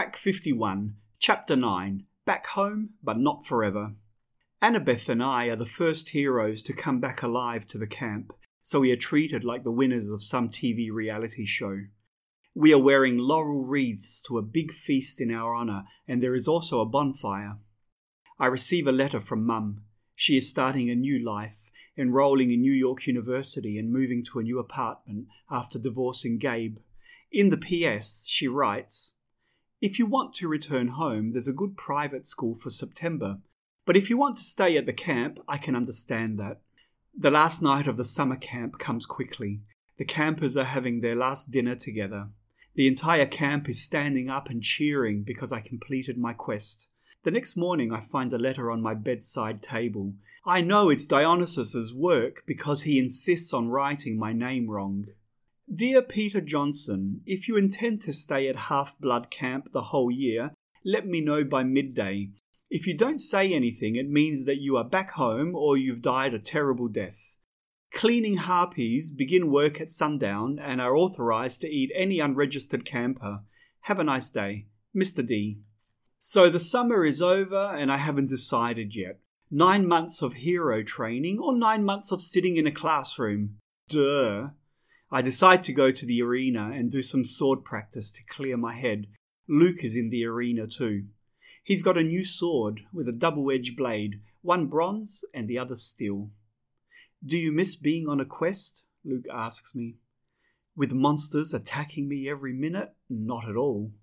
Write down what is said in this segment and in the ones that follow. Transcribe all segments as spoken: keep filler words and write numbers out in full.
Track fifty-one, Chapter nine, Back Home, but Not Forever. Annabeth and I are the first heroes to come back alive to the camp, so we are treated like the winners of some T V reality show. We are wearing laurel wreaths to a big feast in our honour, and there is also a bonfire. I receive a letter from Mum. She is starting a new life, enrolling in New York University and moving to a new apartment after divorcing Gabe. In the P S, she writes, "If you want to return home, there's a good private school for September. But if you want to stay at the camp, I can understand that." The last night of the summer camp comes quickly. The campers are having their last dinner together. The entire camp is standing up and cheering because I completed my quest. The next morning I find a letter on my bedside table. I know it's Dionysus's work because he insists on writing my name wrong. "Dear Peter Johnson, if you intend to stay at Half-Blood Camp the whole year, let me know by midday. If you don't say anything, it means that you are back home or you've died a terrible death. Cleaning harpies begin work at sundown and are authorized to eat any unregistered camper. Have a nice day. Mister D." So the summer is over and I haven't decided yet. Nine months of hero training or nine months of sitting in a classroom? Duh. I decide to go to the arena and do some sword practice to clear my head. Luke is in the arena too. He's got a new sword with a double-edged blade, one bronze and the other steel. "Do you miss being on a quest?" Luke asks me. "With monsters attacking me every minute? Not at all.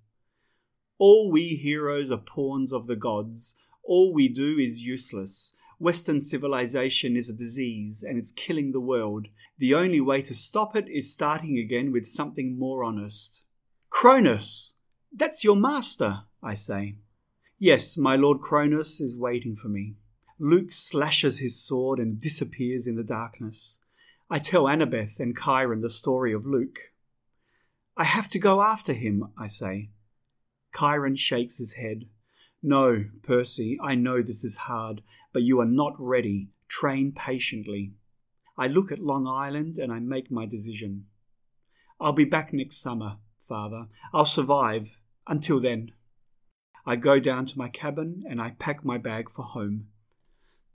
All we heroes are pawns of the gods. All we do is useless. Western civilization is a disease and it's killing the world. The only way to stop it is starting again with something more honest." "Cronus! That's your master," I say. "Yes, my Lord Cronus is waiting for me." Luke slashes his sword and disappears in the darkness. I tell Annabeth and Chiron the story of Luke. "I have to go after him," I say. Chiron shakes his head. "No, Percy, I know this is hard, but you are not ready. Train patiently." I look at Long Island and I make my decision. "I'll be back next summer, Father. I'll survive. Until then." I go down to my cabin and I pack my bag for home.